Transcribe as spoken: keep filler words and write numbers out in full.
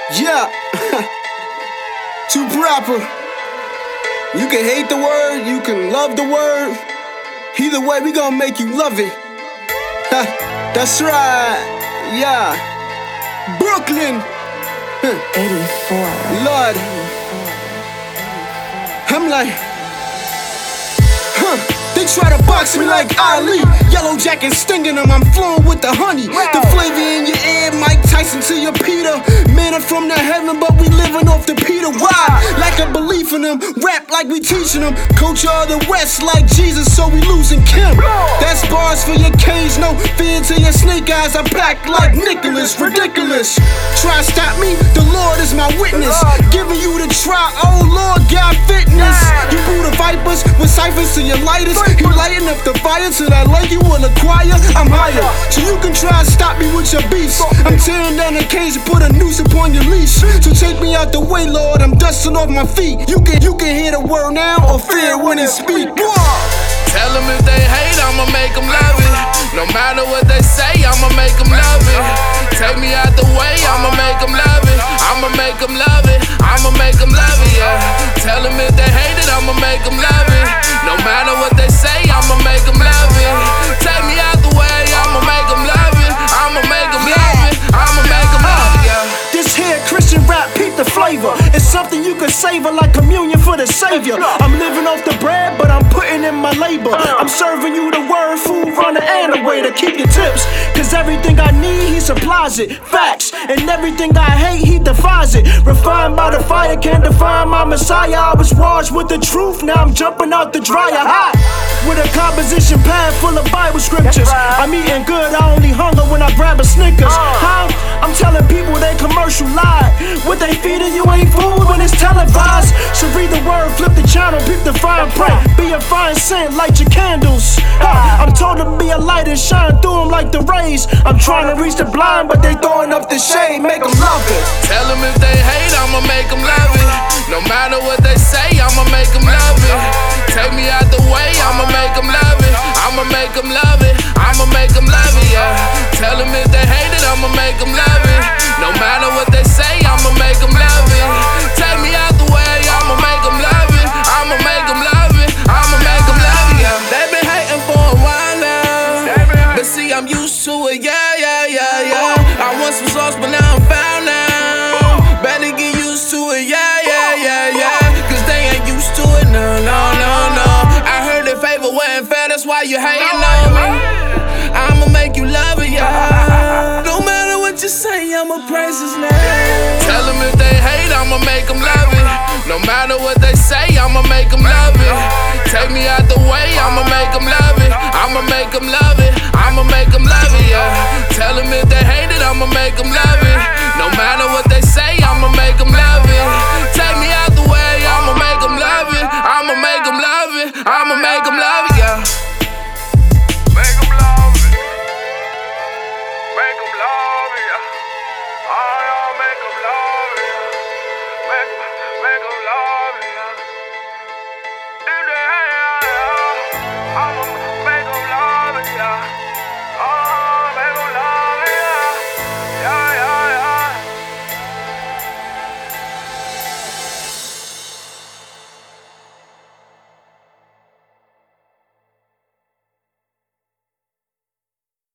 Yeah, too proper. You can hate the word, you can love the word. Either way, we gonna make you love it. Ha, that's right, yeah. Brooklyn. eighty-four. Lord, I'm like, huh. They try to box me like Ali. Yellow jacket stinging them, I'm flowing with the honey. The flavor in your ear, Mike Tyson to your Peter. Manna from the heaven, but we living off the Peter. Why? Lack of belief in them, rap like we teaching them. Culture of the West like Jesus, so we losing Kim. That's bars for your cage, no fear to your snake eyes. I pack like Nicholas, ridiculous. Try stop me, the Lord is my witness. Giving you the try, oh Lord, God fitness. You brew the vipers with ciphers to your lighters. He lighten up the fire to that light you will acquire. I'm higher, so you can try and stop me with your beast. I'm tearing down the cage and put a noose upon your leash. So take me out the way, Lord, I'm dusting off my feet. You can, you can hear the word now or fear when it speak. Tell them if they hate, I'ma make them love it. No matter what they say, I'ma make them love it. Take me out the way, I'ma make them love it. I'ma make them love it, I'ma make them love it, yeah. Tell them if they hate it, I'ma make them love it. No matter what they say, I'ma make them love it. Take me out the way, I'ma make them love it. I'ma make them love it, I'ma make them love it, yeah. This here Christian rap, peep the flavor. It's something you can savor like communion for the Savior. I'm living off the bread, but I'm putting in my labor. I'm serving you the word, food, runner, and a way to keep your tips. Cause everything I need, he supplies it. Facts. And everything I hate, he defies it. Refined by the fire, can't define my Messiah. I was washed with the truth, now I'm jumping out the dryer hot. With a composition pad full of Bible scriptures. I'm eating good, I only hunger when I grab a Snickers. How? I'm telling people they commercial lied. What they feeding you ain't food when it's televised. So read the word, flip the channel, peep the fine print. Be a fine scent, light your candles. Ha, I'm told to be a light and shine through them like the rays. I'm trying to reach the blind, but they throwing up the shade. Make them love it. Tell them if they hate, I'ma make them love it. No matter what they say, I'ma make them love it. Take me out the way, I'ma make them love it. I'ma make them love it, I'ma make them love it, yeah. Tell them if they hate it, I'ma make them love it. No matter what they say, I'ma make them love it. Take me out the way, I'ma make them love it. I'ma make them love it, I'ma make them love it, yeah. They been hating for a while now, but see I'm used to it, yeah, yeah, yeah, yeah. I once was lost, but now I'm found now. Better get used to it, yeah, yeah, yeah, yeah. Cause they ain't used to it, no, no, no, no. I heard that favor wasn't fair, that's why you hating on me. I'ma make you love it, yeah. No matter what you say, I'ma praise his name. Tell them if they hate, I'ma make them love it. No matter what they say, I'ma make them love it. Take me out the way, I'ma make them love it. I'ma make them love it, I'ma make them love it, yeah. Tell them if they hate it, I'ma make them love it. No matter what they say, I'ma make them love it. Take me out the way, I'ma make them love it. I'ma make them love it, I'ma make them love it, yeah. Make them love it. Make them love it. Oh, yeah, make them love it.